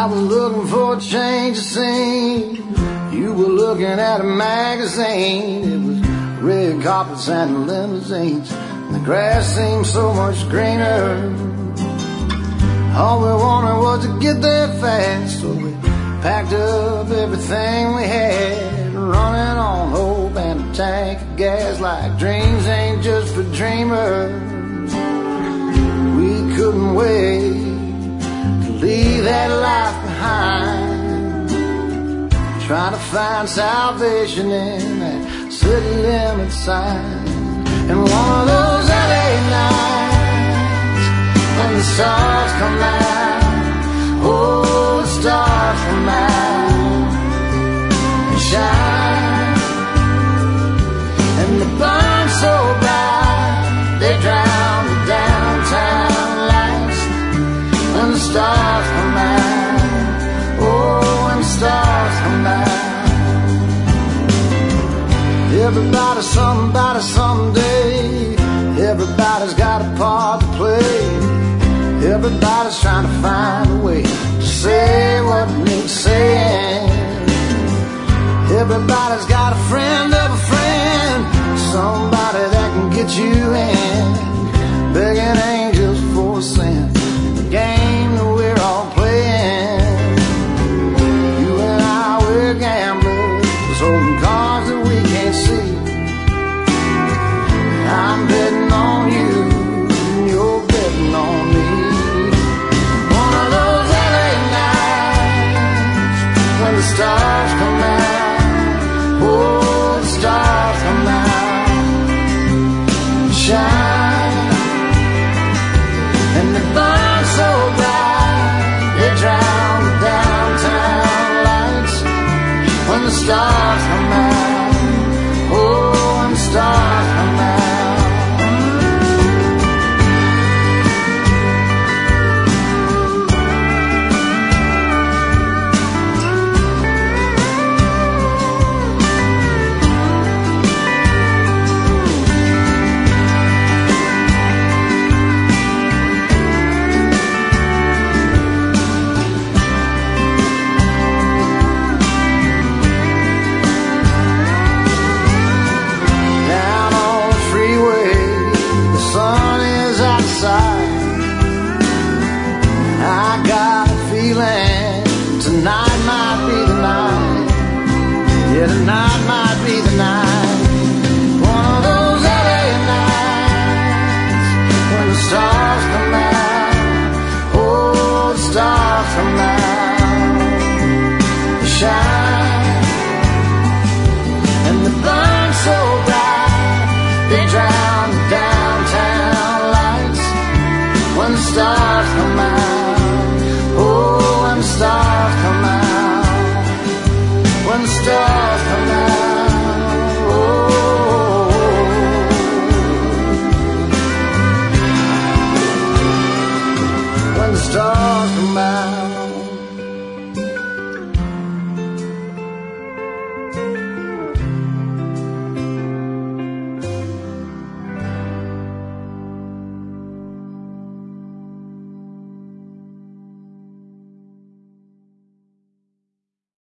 was looking for a change of scene. You were looking at a magazine. It was red carpets and limousines. The grass seemed so much greener. All we wanted was to get there fast, so we packed up everything we had, running on hope and a tank of gas, like dreams ain't just for dreamers. We couldn't wait to leave that life behind, trying to find salvation in that city limit sign. And one of those LA nights, when the stars come out, oh, the stars come out and shine, and they burn so bright they drown the downtown lights. When the stars come out, oh, when the stars come out. Everybody's somebody someday. Everybody's got a part to play. Everybody's trying to find a way to say what needs saying. Everybody's got a friend of a friend, somebody that can get you in, begging angels for a sin. The game that we're all playing. You and I, we're gamblers, holding cards that we can't see. I'm betting on you, and you're betting on me. One of those LA nights, when the stars come out, oh, the stars come out, shine, and they burn so bright, they drown the downtown lights. When the stars come out, oh, when the stars come out. I got a feeling tonight might be the night. Yeah, tonight might be the night.